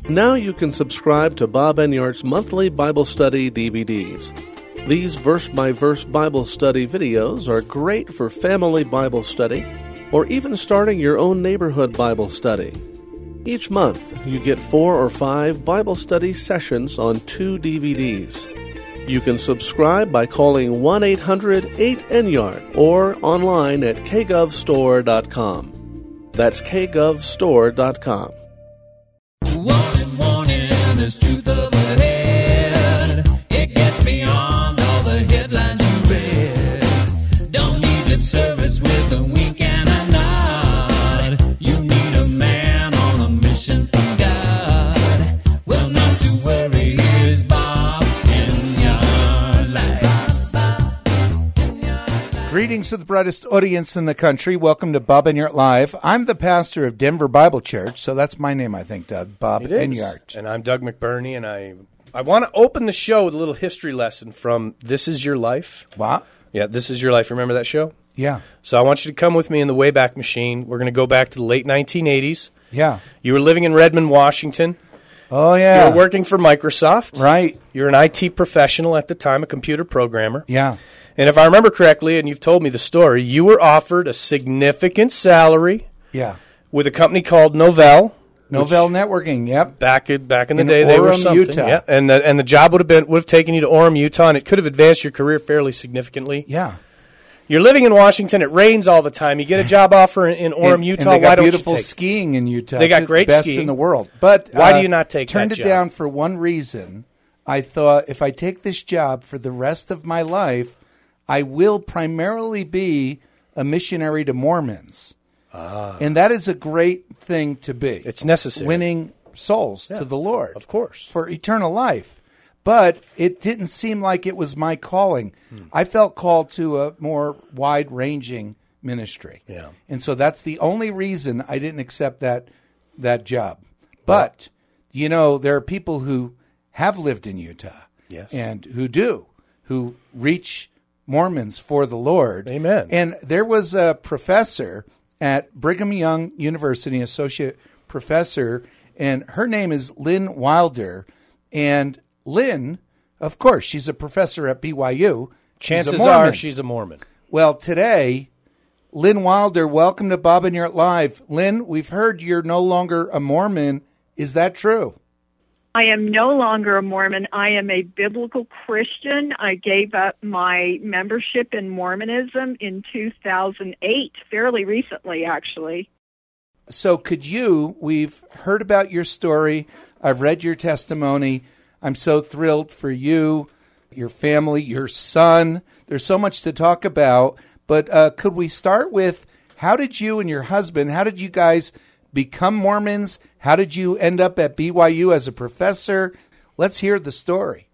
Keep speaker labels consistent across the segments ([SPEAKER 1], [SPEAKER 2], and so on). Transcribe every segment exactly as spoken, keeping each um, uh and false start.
[SPEAKER 1] Now you can subscribe to Bob Enyart's monthly Bible study D V Ds. These verse-by-verse Bible study videos are great for family Bible study or even starting your own neighborhood Bible study. Each month, you get four or five Bible study sessions on two D V Ds. You can subscribe by calling one eight hundred eight Enyart or online at k gov store dot com. That's k gov store dot com.
[SPEAKER 2] Warning, warning, there's truth overhead. It gets beyond all the headlines you read. Don't need lip service with a wink and a nod. You need a man on a mission from God. Well, not to worry, here's Bob Enyart Live.
[SPEAKER 3] Greetings to the brightest audience in the country. Welcome to Bob Enyart Live. I'm the pastor of Denver Bible Church, so that's my name, I think, Doug. Bob
[SPEAKER 4] It is.
[SPEAKER 3] Enyart.
[SPEAKER 4] And I'm Doug McBurney, and I I want to open the show with a little history lesson from This Is Your Life.
[SPEAKER 3] What?
[SPEAKER 4] Yeah, This Is Your Life. Remember that show?
[SPEAKER 3] Yeah.
[SPEAKER 4] So I want you to come with me in the Wayback Machine. We're going to go back to the late nineteen eighties.
[SPEAKER 3] Yeah.
[SPEAKER 4] You were living in Redmond, Washington.
[SPEAKER 3] Oh, yeah.
[SPEAKER 4] You were working for Microsoft.
[SPEAKER 3] Right.
[SPEAKER 4] You're an I T professional at the time, a computer programmer.
[SPEAKER 3] Yeah.
[SPEAKER 4] And if I remember correctly, and you've told me the story, you were offered a significant salary
[SPEAKER 3] Yeah.
[SPEAKER 4] with a company called Novell.
[SPEAKER 3] Novell Networking, yep.
[SPEAKER 4] Back in, back in the
[SPEAKER 3] In
[SPEAKER 4] day, they were
[SPEAKER 3] Orem,
[SPEAKER 4] something.
[SPEAKER 3] Utah.
[SPEAKER 4] Yeah, and the and the job would have been would have taken you to Orem, Utah, and it could have advanced your career fairly significantly.
[SPEAKER 3] Yeah.
[SPEAKER 4] You're living in Washington. It rains all the time. You get a job offer in, in Orem,
[SPEAKER 3] And-
[SPEAKER 4] Utah.
[SPEAKER 3] and they got
[SPEAKER 4] Why don't
[SPEAKER 3] beautiful
[SPEAKER 4] you take?
[SPEAKER 3] skiing in Utah.
[SPEAKER 4] They got
[SPEAKER 3] It's
[SPEAKER 4] great
[SPEAKER 3] the best
[SPEAKER 4] skiing.
[SPEAKER 3] in the world. But
[SPEAKER 4] Why
[SPEAKER 3] uh,
[SPEAKER 4] do you not take
[SPEAKER 3] turned
[SPEAKER 4] that
[SPEAKER 3] it
[SPEAKER 4] job?
[SPEAKER 3] down for one reason. I thought if I take this job for the rest of my life, I will primarily be a missionary to Mormons. Ah. And that is a great thing to be.
[SPEAKER 4] It's necessary.
[SPEAKER 3] Winning souls
[SPEAKER 4] Yeah,
[SPEAKER 3] to the Lord.
[SPEAKER 4] of course.
[SPEAKER 3] For eternal life. But it didn't seem like it was my calling.
[SPEAKER 4] Hmm.
[SPEAKER 3] I felt called to a more wide-ranging ministry.
[SPEAKER 4] Yeah.
[SPEAKER 3] And so that's the only reason I didn't accept that that job. But, you know, there are people who have lived in Utah.
[SPEAKER 4] Yes.
[SPEAKER 3] And who do, who reach Mormons for the Lord.
[SPEAKER 4] Amen.
[SPEAKER 3] And there was a professor at Brigham Young University, associate professor, and her name is Lynn Wilder. And Lynn, of course, she's a professor at B Y U. She's a
[SPEAKER 4] Chances
[SPEAKER 3] Mormon.
[SPEAKER 4] are she's a Mormon.
[SPEAKER 3] Well, today, Lynn Wilder, welcome to Bob Enyart Live. Lynn, we've heard you're no longer a Mormon. Is that true?
[SPEAKER 5] I am no longer a Mormon. I am a biblical Christian. I gave up my membership in Mormonism in two thousand eight, fairly recently, actually.
[SPEAKER 3] So could you, we've heard about your story. I've read your testimony. I'm so thrilled for you, your family, your son. There's so much to talk about. But uh, could we start with how did you and your husband, how did you guys become Mormons? How did you end up at B Y U as a professor? Let's hear the story.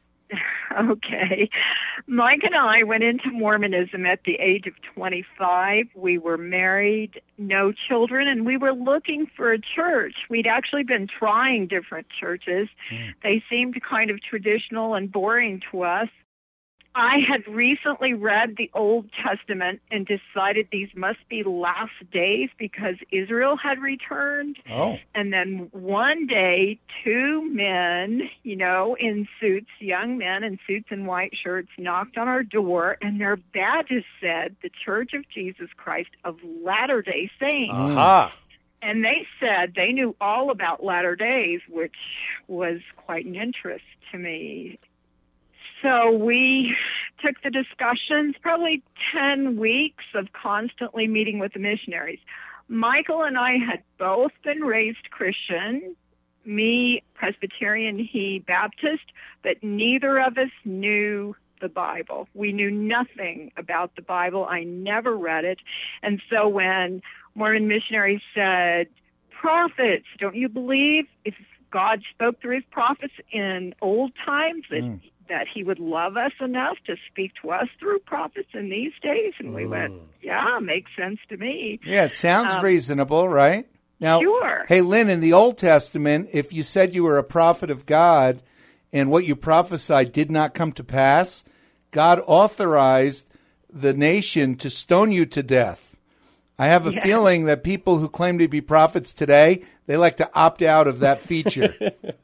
[SPEAKER 5] Okay. Mike and I went into Mormonism at the age of twenty-five. We were married, no children, and we were looking for a church. We'd actually been trying different churches. Mm. They seemed kind of traditional and boring to us. I had recently read the Old Testament and decided these must be last days because Israel had returned.
[SPEAKER 3] Oh.
[SPEAKER 5] And then one day, two men, you know, in suits, young men in suits and white shirts, knocked on our door, and their badges said, The Church of Jesus Christ of Latter-day Saints.
[SPEAKER 4] Aha.
[SPEAKER 5] And they said they knew all about Latter Days, which was quite an interest to me. So we took the discussions, probably ten weeks of constantly meeting with the missionaries. Michael and I had both been raised Christian, me Presbyterian, he Baptist, but neither of us knew the Bible. We knew nothing about the Bible. I never read it. And so when Mormon missionaries said, prophets, don't you believe if God spoke through his prophets in old times that mm. that he would love us enough to speak to us through prophets in these days? And we mm. went, yeah, makes sense to me.
[SPEAKER 3] Yeah, it sounds
[SPEAKER 5] um,
[SPEAKER 3] reasonable, right? Now,
[SPEAKER 5] sure.
[SPEAKER 3] Hey, Lynn, in the Old Testament, if you said you were a prophet of God and what you prophesied did not come to pass, God authorized the nation to stone you to death. I have a
[SPEAKER 5] yes.
[SPEAKER 3] feeling that people who claim to be prophets today, They like to opt out of that feature.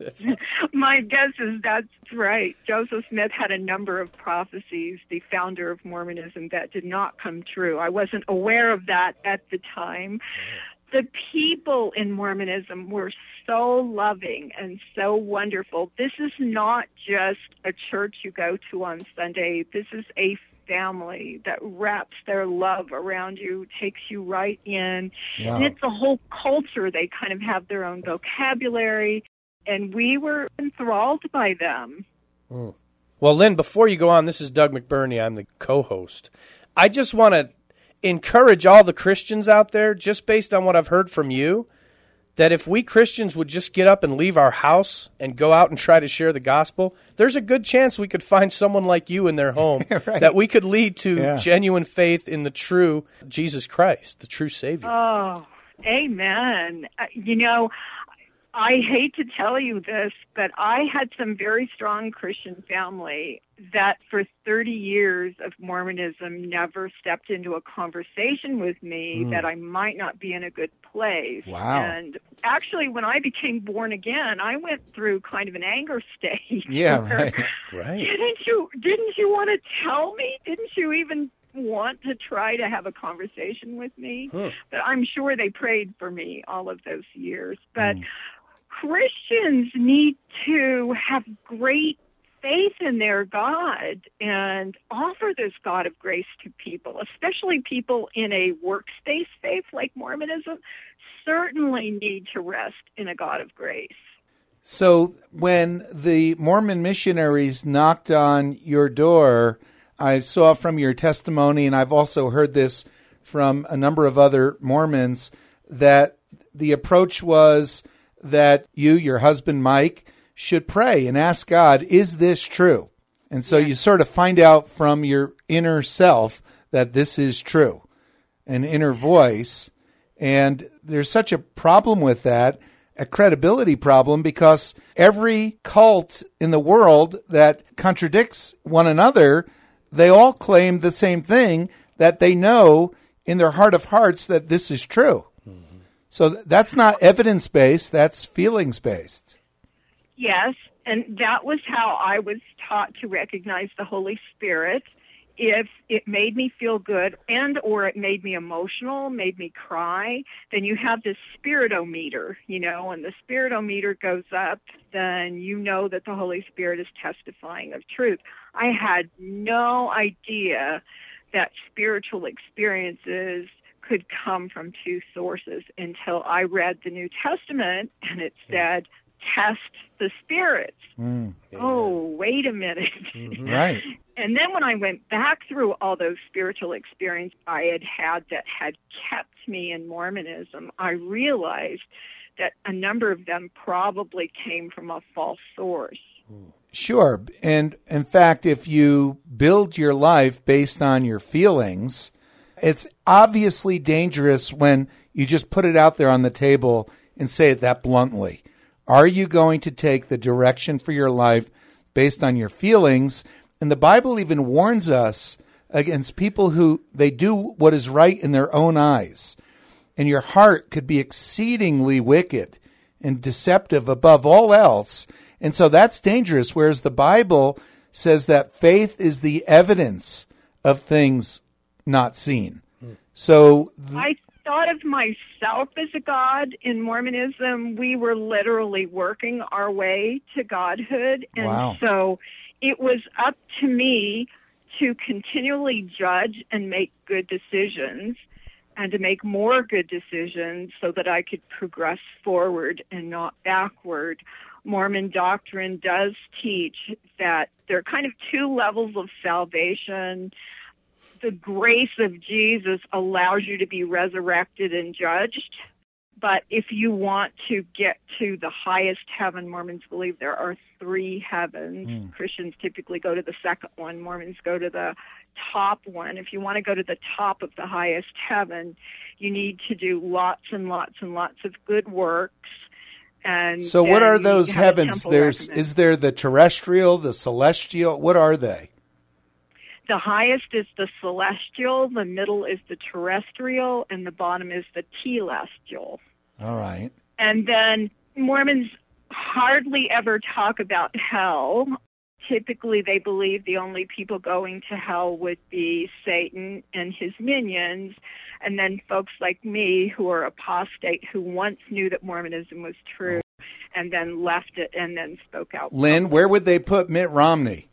[SPEAKER 5] My guess is that's right. Joseph Smith had a number of prophecies, the founder of Mormonism, that did not come true. I wasn't aware of that at the time. The people in Mormonism were so loving and so wonderful. This is not just a church you go to on Sunday. This is a family that wraps their love around you, takes you right in.
[SPEAKER 3] Yeah.
[SPEAKER 5] And it's a whole culture. They kind of have their own vocabulary, and we were enthralled by them.
[SPEAKER 4] Mm. Well, Lynn, before you go on, this is Doug McBurney. I'm the co-host. I just want to encourage all the Christians out there, just based on what I've heard from you, that if we Christians would just get up and leave our house and go out and try to share the gospel, there's a good chance we could find someone like you in their home
[SPEAKER 3] Right.
[SPEAKER 4] that we could lead to
[SPEAKER 3] Yeah.
[SPEAKER 4] genuine faith in the true Jesus Christ, the true Savior.
[SPEAKER 5] Oh, amen. Uh, you know, I hate to tell you this, but I had some very strong Christian family that for thirty years of Mormonism never stepped into a conversation with me that I might not be in a good place.
[SPEAKER 3] Wow.
[SPEAKER 5] And actually, when I became born again, I went through kind of an anger stage.
[SPEAKER 3] Yeah,
[SPEAKER 5] where,
[SPEAKER 3] right.
[SPEAKER 4] Right.
[SPEAKER 5] Didn't you, didn't you want to tell me? Didn't you even want to try to have a conversation with me?
[SPEAKER 4] Huh.
[SPEAKER 5] But I'm sure they prayed for me all of those years. But Christians need to have great faith in their God and offer this God of grace to people, especially people in a workspace faith like Mormonism, certainly need to rest in a God of grace.
[SPEAKER 3] So when the Mormon missionaries knocked on your door, I saw from your testimony, and I've also heard this from a number of other Mormons, that the approach was that you, your husband, Mike, should pray and ask God, is this true? And so you sort of find out from your inner self that this is true, an inner voice. And there's such a problem with that, a credibility problem, because every cult in the world that contradicts one another, they all claim the same thing, that they know in their heart of hearts that this is true. Mm-hmm. So that's not evidence-based, that's feelings-based.
[SPEAKER 5] Yes, and that was how I was taught to recognize the Holy Spirit. If it made me feel good and or it made me emotional, made me cry, then you have this spiritometer, you know, and the spiritometer goes up, then you know that the Holy Spirit is testifying of truth. I had no idea that spiritual experiences could come from two sources until I read the New Testament and it said, test the spirits.
[SPEAKER 3] Mm.
[SPEAKER 5] Oh, wait a minute.
[SPEAKER 3] Mm-hmm. Right.
[SPEAKER 5] And then when I went back through all those spiritual experiences I had had that had kept me in Mormonism, I realized that a number of them probably came from a false source.
[SPEAKER 3] Sure. And in fact, if you build your life based on your feelings, it's obviously dangerous when you just put it out there on the table and say it that bluntly. Are you going to take the direction for your life based on your feelings? And the Bible even warns us against people who they do what is right in their own eyes. And your heart could be exceedingly wicked and deceptive above all else. And so that's dangerous, whereas the Bible says that faith is the evidence of things not seen. So th-
[SPEAKER 5] I thought of myself as a god. In Mormonism, we were literally working our way to godhood. And
[SPEAKER 3] Wow.
[SPEAKER 5] so it was up to me to continually judge and make good decisions and to make more good decisions so that I could progress forward and not backward. Mormon doctrine does teach that there are kind of two levels of salvation. The grace of Jesus allows you to be resurrected and judged. But if you want to get to the highest heaven, Mormons believe there are three heavens. Mm. Christians typically go to the second one. Mormons go to the top one. If you want to go to the top of the highest heaven, you need to do lots and lots and lots of good works. And
[SPEAKER 3] so what are those heavens? There's
[SPEAKER 5] recommend.
[SPEAKER 3] Is there the terrestrial, the celestial? What are they?
[SPEAKER 5] The highest is the celestial, the middle is the terrestrial, and the bottom is the telestial.
[SPEAKER 3] All right.
[SPEAKER 5] And then Mormons hardly ever talk about hell. Typically, they believe the only people going to hell would be Satan and his minions, and then folks like me who are apostate who once knew that Mormonism was true and then left it and then spoke out.
[SPEAKER 3] Lynn, where would they put Mitt Romney?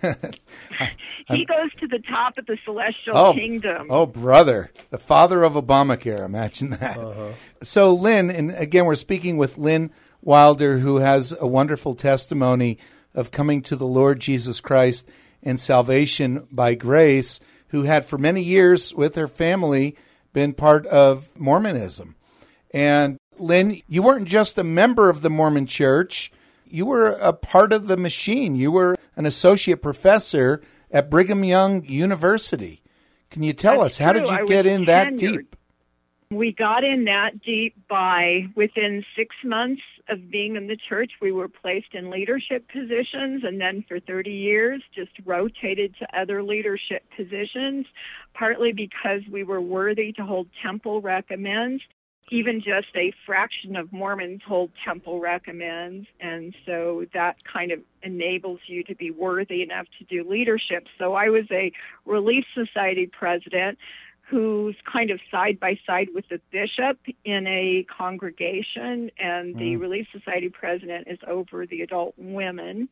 [SPEAKER 5] He goes to the top of the celestial
[SPEAKER 3] oh,
[SPEAKER 5] kingdom.
[SPEAKER 3] Oh, brother, the father of Obamacare, imagine that. Uh-huh. So, Lynn, and again, we're speaking with Lynn Wilder, who has a wonderful testimony of coming to the Lord Jesus Christ and salvation by grace, who had for many years with her family been part of Mormonism. And Lynn, you weren't just a member of the Mormon Church, you were a part of the machine. You were an associate professor at Brigham Young University. Can you tell
[SPEAKER 5] That's
[SPEAKER 3] us, how
[SPEAKER 5] true.
[SPEAKER 3] did you
[SPEAKER 5] I
[SPEAKER 3] get
[SPEAKER 5] was
[SPEAKER 3] in that
[SPEAKER 5] tenured.
[SPEAKER 3] deep?
[SPEAKER 5] We got in that deep by within six months of being in the church. We were placed in leadership positions, and then for thirty years just rotated to other leadership positions, partly because we were worthy to hold temple recommends. Even just a fraction of Mormons hold temple recommends, and so that kind of enables you to be worthy enough to do leadership. So I was a Relief Society president who's kind of side by side with the bishop in a congregation, and the
[SPEAKER 3] Mm.
[SPEAKER 5] Relief Society president is over the adult women.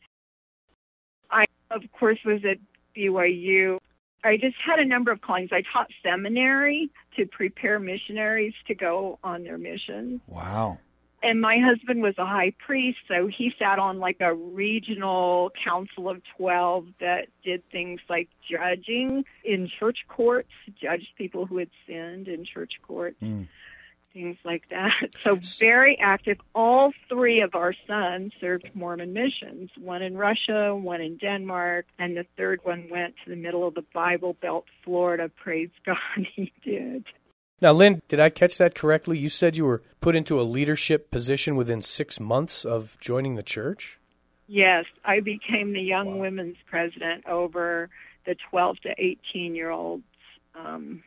[SPEAKER 5] I, of course, was at B Y U. I just had a number of callings. I taught seminary to prepare missionaries to go on their missions.
[SPEAKER 3] Wow.
[SPEAKER 5] And my husband was a high priest, so he sat on like a regional council of twelve that did things like judging in church courts, judged people who had sinned in church courts,
[SPEAKER 3] Mm.
[SPEAKER 5] things like that. So very active. All three of our sons served Mormon missions, one in Russia, one in Denmark, and the third one went to the middle of the Bible Belt, Florida. Praise God, he did.
[SPEAKER 4] Now, Lynn, did I catch that correctly? You said you were put into a leadership position within six months of joining the church?
[SPEAKER 5] Yes, I became the young wow. women's president over the twelve to eighteen-year-olds. Um,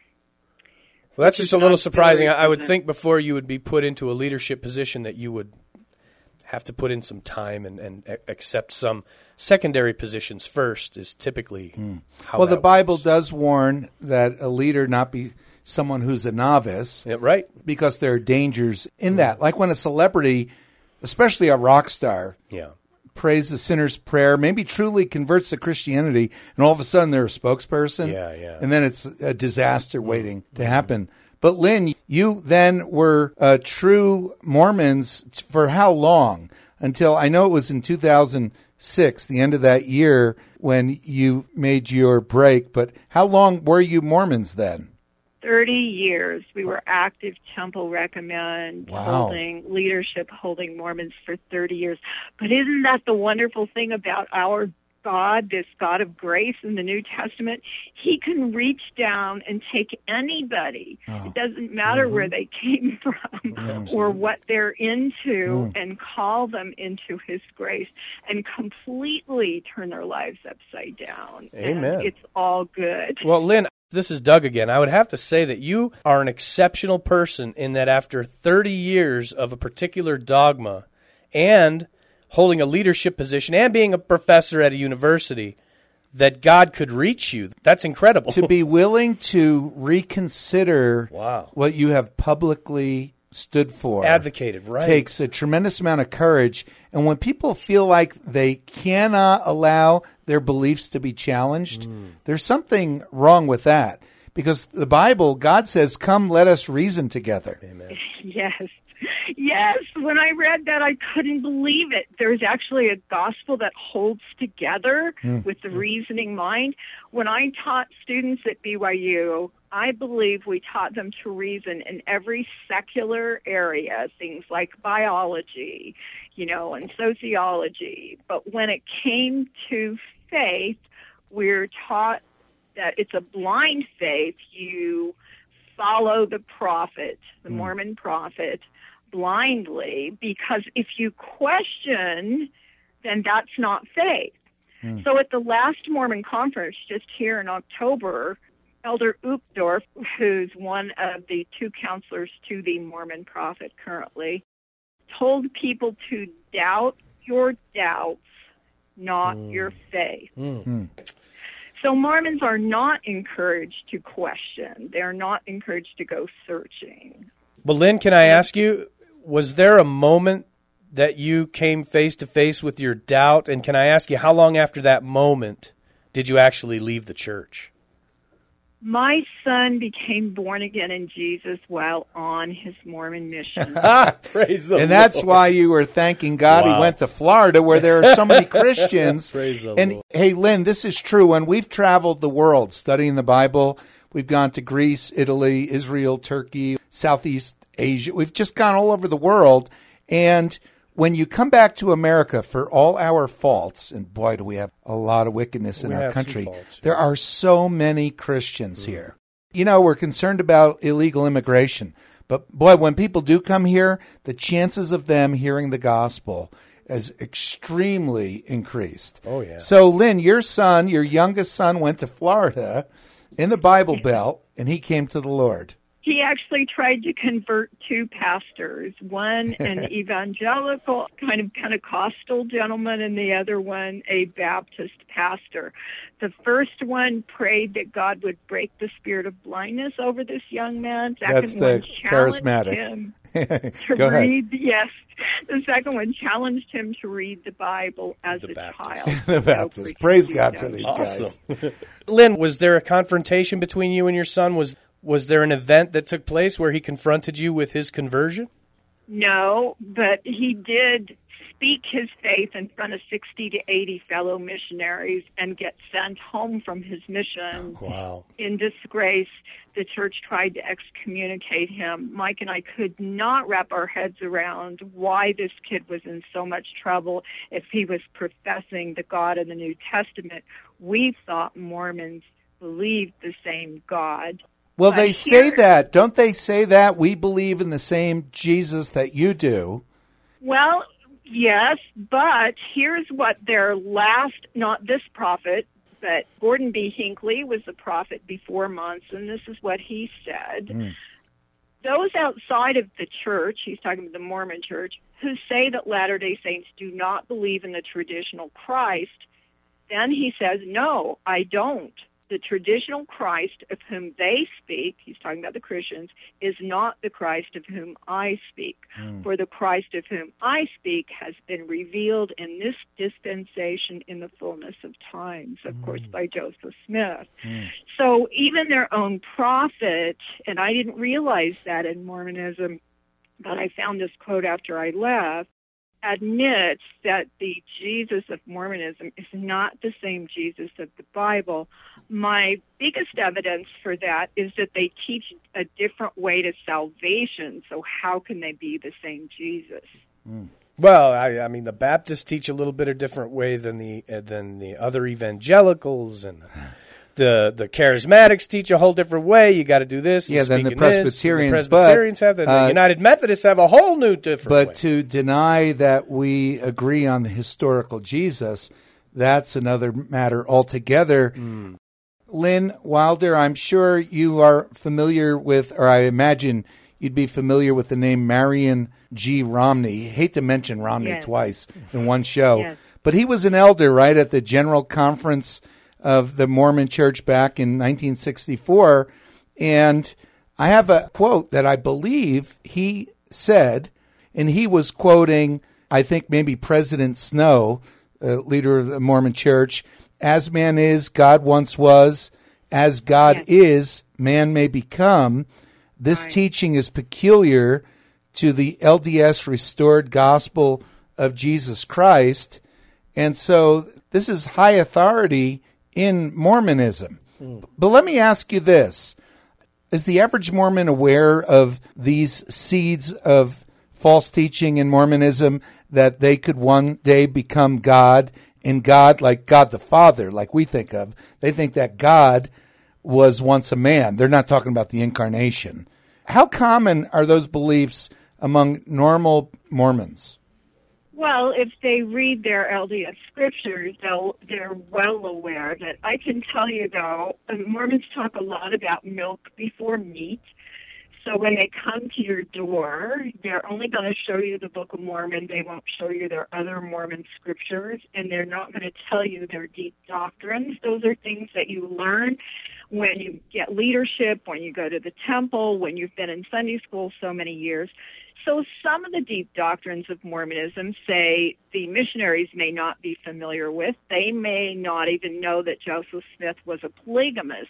[SPEAKER 4] well, that's just a little surprising. I would think before you would be put into a leadership position that you would have to put in some time and, and accept some secondary positions first is typically mm. how
[SPEAKER 3] Well, the Bible
[SPEAKER 4] works.
[SPEAKER 3] does warn that a leader not be someone who's a novice.
[SPEAKER 4] Yeah, right.
[SPEAKER 3] Because there are dangers in that. Like when a celebrity, especially a rock star,
[SPEAKER 4] yeah.
[SPEAKER 3] prays the sinner's prayer, maybe truly converts to Christianity, and all of a sudden they're a spokesperson.
[SPEAKER 4] Yeah, yeah.
[SPEAKER 3] And then it's a disaster waiting mm-hmm. to happen. But Lynn, you then were uh, true Mormons for how long? Until, I know it was in two thousand six, the end of that year, when you made your break. But how long were you Mormons then?
[SPEAKER 5] thirty years. We were active temple recommend,
[SPEAKER 3] wow.
[SPEAKER 5] holding leadership, holding Mormons for thirty years. But isn't that the wonderful thing about our God, this God of grace in the New Testament? He can reach down and take anybody. Oh. It doesn't matter mm-hmm. where they came from mm-hmm. or what they're into mm. and call them into his grace and completely turn their lives upside down.
[SPEAKER 4] Amen.
[SPEAKER 5] And it's all good.
[SPEAKER 4] Well, Lynn, this is Doug again. I would have to say that you are an exceptional person in that after thirty years of a particular dogma and holding a leadership position and being a professor at a university, that God could reach you. That's incredible.
[SPEAKER 3] To be willing to reconsider
[SPEAKER 4] wow.
[SPEAKER 3] what you have publicly stood for.
[SPEAKER 4] Advocated, right.
[SPEAKER 3] Takes a tremendous amount of courage. And when people feel like they cannot allow their beliefs to be challenged, mm. there's something wrong with that. Because the Bible, God says, come, let us reason together.
[SPEAKER 4] Amen.
[SPEAKER 5] Yes. Yes, when I read that, I couldn't believe it. There's actually a gospel that holds together mm. with the reasoning mind. When I taught students at B Y U, I believe we taught them to reason in every secular area, things like biology, you know, and sociology. But when it came to faith, we're taught that it's a blind faith. You follow the prophet, the mm. Mormon prophet, blindly, because if you question, then that's not faith. Mm. So at the last Mormon conference just here in October, Elder Uchtdorf, who's one of the two counselors to the Mormon prophet currently, told people to doubt your doubts, not mm. your faith. Mm. So Mormons are not encouraged to question. They're not encouraged to go searching.
[SPEAKER 4] Well, Lynn, can I ask you, was there a moment that you came face to face with your doubt? And can I ask you, how long after that moment did you actually leave the church?
[SPEAKER 5] My son became born again in Jesus while on his Mormon mission.
[SPEAKER 4] Praise the Lord.
[SPEAKER 3] And that's why you were thanking God
[SPEAKER 4] Wow.
[SPEAKER 3] he went to Florida where there are so many Christians.
[SPEAKER 4] Praise the
[SPEAKER 3] and
[SPEAKER 4] Lord.
[SPEAKER 3] Hey, Lynn, this is true. When we've traveled the world studying the Bible, we've gone to Greece, Italy, Israel, Turkey, Southeast Asia. We've just gone all over the world. And when you come back to America for all our faults, and boy, do we have a lot of wickedness in
[SPEAKER 4] We
[SPEAKER 3] our
[SPEAKER 4] have some
[SPEAKER 3] country,
[SPEAKER 4] faults, yeah.
[SPEAKER 3] there are so many Christians mm. here. You know, we're concerned about illegal immigration. But boy, when people do come here, the chances of them hearing the gospel has extremely increased.
[SPEAKER 4] Oh, yeah.
[SPEAKER 3] So, Lynn, your son, your youngest son, went to Florida in the Bible Belt, and he came to the Lord.
[SPEAKER 5] He actually tried to convert two pastors, one an evangelical kind of Pentecostal gentleman and the other one a Baptist pastor. The first one prayed that God would break the spirit of blindness over this young man. Second
[SPEAKER 3] That's the
[SPEAKER 5] one challenged
[SPEAKER 3] charismatic.
[SPEAKER 5] him to
[SPEAKER 3] Go
[SPEAKER 5] read, yes. The second one challenged him to read the Bible as
[SPEAKER 4] The
[SPEAKER 5] a
[SPEAKER 4] Baptist.
[SPEAKER 5] child.
[SPEAKER 3] The Baptist. Praise God for these
[SPEAKER 4] Awesome.
[SPEAKER 3] guys.
[SPEAKER 4] Lynn, was there a confrontation between you and your son? Was was there an event that took place where he confronted you with his conversion?
[SPEAKER 5] No, but he did speak his faith in front of sixty to eighty fellow missionaries and get sent home from his mission.
[SPEAKER 4] Wow.
[SPEAKER 5] In disgrace. The church tried to excommunicate him. Mike and I could not wrap our heads around why this kid was in so much trouble if he was professing the God of the New Testament. We thought Mormons believed the same God.
[SPEAKER 3] Well,
[SPEAKER 5] But
[SPEAKER 3] they
[SPEAKER 5] here-
[SPEAKER 3] say that. Don't they say that? We believe in the same Jesus that you do.
[SPEAKER 5] Well, yes, but here's what their last, not this prophet, but Gordon B. Hinckley was the prophet before Monson. This is what he said.
[SPEAKER 3] Mm.
[SPEAKER 5] Those outside of the church, he's talking about the Mormon church, who say that Latter-day Saints do not believe in the traditional Christ, then he says, no, I don't. The traditional Christ of whom they speak, he's talking about the Christians, is not the Christ of whom I speak. Mm. For the Christ of whom I speak has been revealed in this dispensation in the fullness of times, of mm. course, by Joseph Smith. Mm. So even their own prophet, and I didn't realize that in Mormonism, but I found this quote after I left, admits that the Jesus of Mormonism is not the same Jesus of the Bible. My biggest evidence for that is that they teach a different way to salvation, so how can they be the same Jesus?
[SPEAKER 4] Mm. Well, I, I mean, the Baptists teach a little bit of different way than the uh, than the other evangelicals, and the the charismatics teach a whole different way. You got to do this.
[SPEAKER 3] Yeah,
[SPEAKER 4] and
[SPEAKER 3] then the
[SPEAKER 4] speak in this, and
[SPEAKER 3] Presbyterians,
[SPEAKER 4] the Presbyterians
[SPEAKER 3] but,
[SPEAKER 4] have that.
[SPEAKER 3] uh,
[SPEAKER 4] The United Methodists have a whole new different
[SPEAKER 3] But
[SPEAKER 4] way.
[SPEAKER 3] to deny that we agree on the historical Jesus, that's another matter altogether. Mm. Lynn Wilder, I'm sure you are familiar with, or I imagine you'd be familiar with the name Marion G. Romney. Hate to mention Romney
[SPEAKER 5] yes.
[SPEAKER 3] twice in one show.
[SPEAKER 5] Yes.
[SPEAKER 3] But he was an elder, right, at the General Conference of the Mormon Church back in nineteen sixty-four. And I have a quote that I believe he said, and he was quoting, I think maybe President Snow, uh, leader of the Mormon Church, as man is, God once was. As God yes. is, man may become. This
[SPEAKER 5] right. teaching
[SPEAKER 3] is peculiar to the L D S restored gospel of Jesus Christ. And so this is high authority in Mormonism. Mm. But let me ask you this. Is the average Mormon aware of these seeds of false teaching in Mormonism that they could one day become God? And God, like God the Father, like we think of, they think that God was once a man. They're not talking about the incarnation. How common are those beliefs among normal Mormons?
[SPEAKER 5] Well, if they read their L D S scriptures, they'll, they're well aware that. I can tell you, though, Mormons talk a lot about milk before meat. So when they come to your door, they're only going to show you the Book of Mormon. They won't show you their other Mormon scriptures, and they're not going to tell you their deep doctrines. Those are things that you learn when you get leadership, when you go to the temple, when you've been in Sunday school so many years. So some of the deep doctrines of Mormonism, say, the missionaries may not be familiar with. They may not even know that Joseph Smith was a polygamist.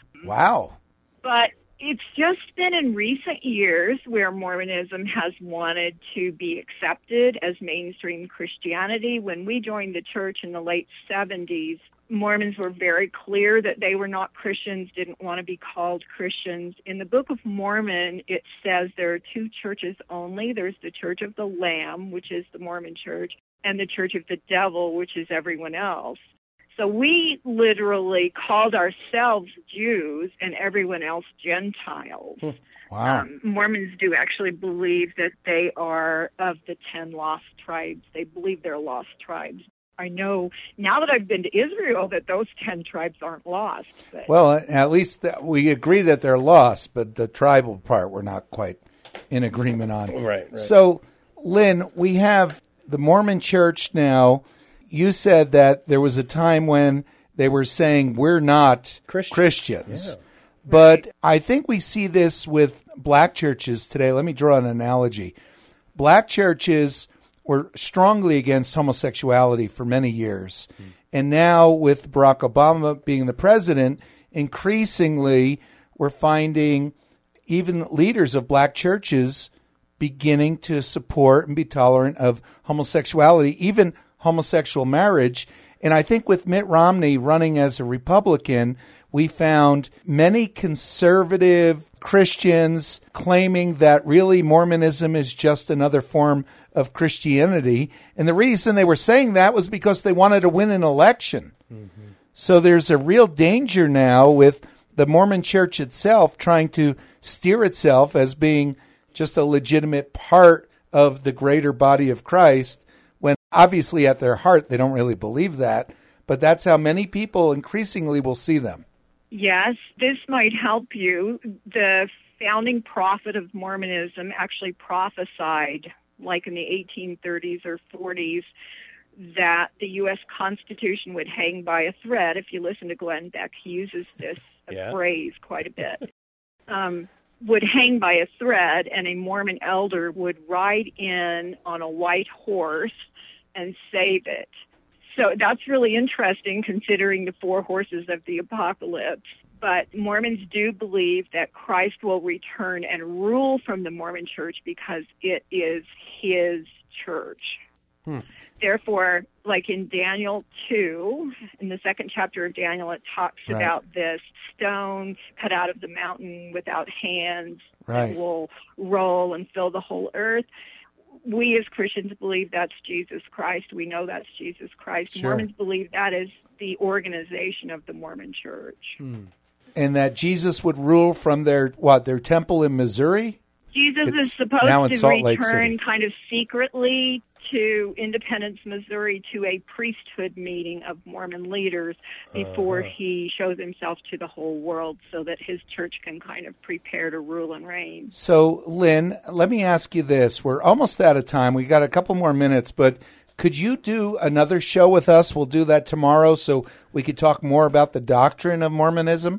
[SPEAKER 3] Wow.
[SPEAKER 5] But it's just been in recent years where Mormonism has wanted to be accepted as mainstream Christianity. When we joined the church in the late seventies, Mormons were very clear that they were not Christians, didn't want to be called Christians. In the Book of Mormon, it says there are two churches only. There's the Church of the Lamb, which is the Mormon church, and the Church of the Devil, which is everyone else. So we literally called ourselves Jews and everyone else Gentiles.
[SPEAKER 3] Wow.
[SPEAKER 5] Um, Mormons do actually believe that they are of the ten lost tribes. They believe they're lost tribes. I know now that I've been to Israel that those ten tribes aren't lost. But.
[SPEAKER 3] Well, at least that we agree that they're lost, but the tribal part we're not quite in agreement on.
[SPEAKER 4] Right, right.
[SPEAKER 3] So, Lynn, we have the Mormon Church now. You said that there was a time when they were saying we're not
[SPEAKER 4] Christian.
[SPEAKER 3] Christians.
[SPEAKER 4] Yeah.
[SPEAKER 3] But I think we see this with black churches today. Let me draw an analogy. Black churches were strongly against homosexuality for many years. Mm. And now with Barack Obama being the president, increasingly we're finding even leaders of black churches beginning to support and be tolerant of homosexuality, even homosexual marriage. And I think with Mitt Romney running as a Republican, we found many conservative Christians claiming that really Mormonism is just another form of Christianity. And the reason they were saying that was because they wanted to win an election. Mm-hmm. So there's a real danger now with the Mormon Church itself trying to steer itself as being just a legitimate part of the greater body of Christ, when obviously at their heart they don't really believe that. But that's how many people increasingly will see them.
[SPEAKER 5] Yes, this might help you. The founding prophet of Mormonism actually prophesied, like in the eighteen thirties or forties, that the U S Constitution would hang by a thread. If you listen to Glenn Beck, he uses this
[SPEAKER 4] yeah.
[SPEAKER 5] phrase quite a bit. Um, would hang by a thread, and a Mormon elder would ride in on a white horse and save it. So that's really interesting considering the four horses of the apocalypse. But Mormons do believe that Christ will return and rule from the Mormon church because it is his church. Hmm. Therefore, like in Daniel two, in the second chapter of Daniel, it talks
[SPEAKER 3] right.
[SPEAKER 5] about this stone cut out of the mountain without hands
[SPEAKER 3] right.
[SPEAKER 5] that will roll and fill the whole earth. We as Christians believe that's Jesus Christ. We know that's Jesus Christ.
[SPEAKER 3] Sure.
[SPEAKER 5] Mormons believe that is the organization of the Mormon church.
[SPEAKER 3] Hmm. And that Jesus would rule from their, what, their temple in Missouri?
[SPEAKER 5] Jesus
[SPEAKER 3] it's
[SPEAKER 5] is supposed to
[SPEAKER 3] Salt Lake City.
[SPEAKER 5] return kind of secretly to Independence, Missouri, to a priesthood meeting of Mormon leaders before uh-huh. he shows himself to the whole world so that his church can kind of prepare to rule and reign.
[SPEAKER 3] So, Lynn, let me ask you this. We're almost out of time. We got a couple more minutes, but could you do another show with us? We'll do that tomorrow so we could talk more about the doctrine of Mormonism.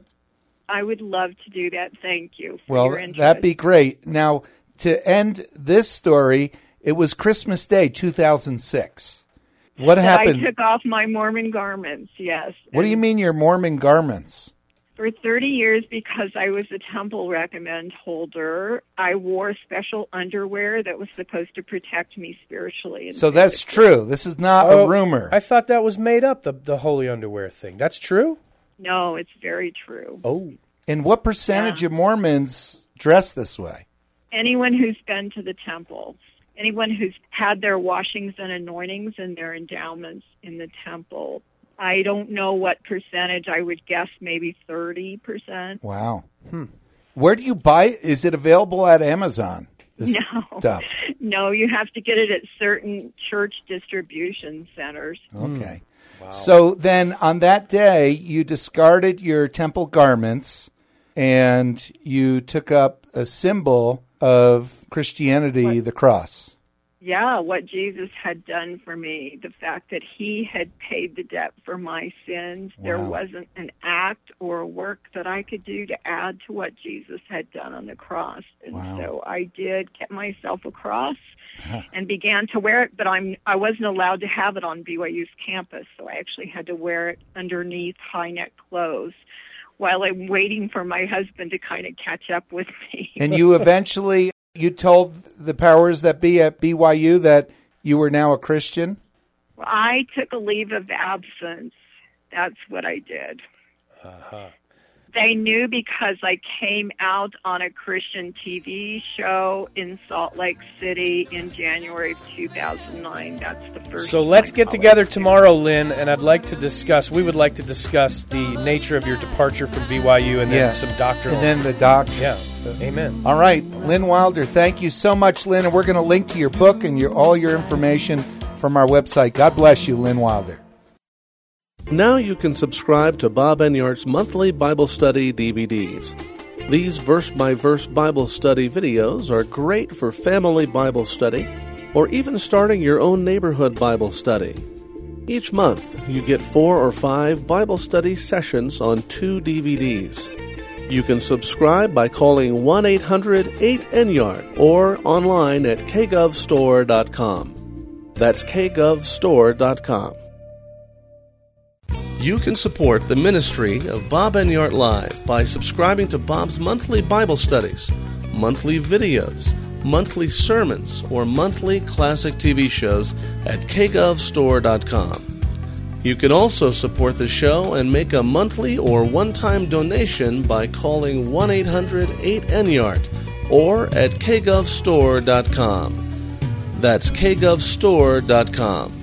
[SPEAKER 5] I would love to do that. Thank you for
[SPEAKER 3] well,
[SPEAKER 5] your interest.
[SPEAKER 3] That'd be great. Now, to end this story, it was Christmas Day, two thousand six. What
[SPEAKER 5] that
[SPEAKER 3] happened?
[SPEAKER 5] I took off my Mormon garments, yes.
[SPEAKER 3] What and do you mean your Mormon garments?
[SPEAKER 5] For thirty years, because I was a temple recommend holder, I wore special underwear that was supposed to protect me spiritually. And
[SPEAKER 3] so that's true. This is not
[SPEAKER 4] oh,
[SPEAKER 3] a rumor.
[SPEAKER 4] I thought that was made up, the, the holy underwear thing. That's true?
[SPEAKER 5] No, it's very true.
[SPEAKER 4] Oh.
[SPEAKER 3] And what percentage
[SPEAKER 5] yeah.
[SPEAKER 3] of Mormons dress this way?
[SPEAKER 5] Anyone who's been to the temple. Anyone who's had their washings and anointings and their endowments in the temple. I don't know what percentage. I would guess maybe thirty percent.
[SPEAKER 3] Wow. Hmm. Where do you buy it? Is it available at Amazon? This
[SPEAKER 5] no.
[SPEAKER 3] Stuff?
[SPEAKER 5] No, you have to get it at certain church distribution centers.
[SPEAKER 3] Okay.
[SPEAKER 4] Wow.
[SPEAKER 3] So then on that day, you discarded your temple garments and you took up a symbol of Christianity,
[SPEAKER 5] What?
[SPEAKER 3] the cross.
[SPEAKER 5] Yeah, what Jesus had done for me, the fact that he had paid the debt for my sins. There
[SPEAKER 3] Wow.
[SPEAKER 5] wasn't an act or a work that I could do to add to what Jesus had done on the cross. And
[SPEAKER 3] Wow.
[SPEAKER 5] so I did, kept myself a cross and began to wear it, but I'm, I wasn't allowed to have it on B Y U's campus, so I actually had to wear it underneath high-neck clothes while I'm waiting for my husband to kind of catch up with me.
[SPEAKER 3] And you eventually, you told the powers that be at B Y U that you were now a Christian?
[SPEAKER 5] I took a leave of absence. That's what I did.
[SPEAKER 4] Uh-huh.
[SPEAKER 5] They knew because I came out on a Christian T V show in Salt Lake City in January of two thousand nine. That's the first
[SPEAKER 4] So let's
[SPEAKER 5] time
[SPEAKER 4] get
[SPEAKER 5] I
[SPEAKER 4] together
[SPEAKER 5] was there.
[SPEAKER 4] tomorrow, Lynn, and I'd like to discuss, we would like to discuss the nature of your departure from B Y U and then
[SPEAKER 3] Yeah.
[SPEAKER 4] some doctrinal.
[SPEAKER 3] And then the docs.
[SPEAKER 4] Yeah, amen.
[SPEAKER 3] All right, Lynn Wilder, thank you so much, Lynn. And we're going to link to your book and your all your information from our website. God bless you, Lynn Wilder.
[SPEAKER 1] Now you can subscribe to Bob Enyart's monthly Bible study D V Ds. These verse-by-verse Bible study videos are great for family Bible study or even starting your own neighborhood Bible study. Each month, you get four or five Bible study sessions on two D V Ds. You can subscribe by calling one eight hundred eight Enyart or online at k gov store dot com. That's k gov store dot com. You can support the ministry of Bob Enyart Live by subscribing to Bob's monthly Bible studies, monthly videos, monthly sermons, or monthly classic T V shows at k gov store dot com. You can also support the show and make a monthly or one-time donation by calling one eight hundred eight Enyart or at k gov store dot com. That's k gov store dot com.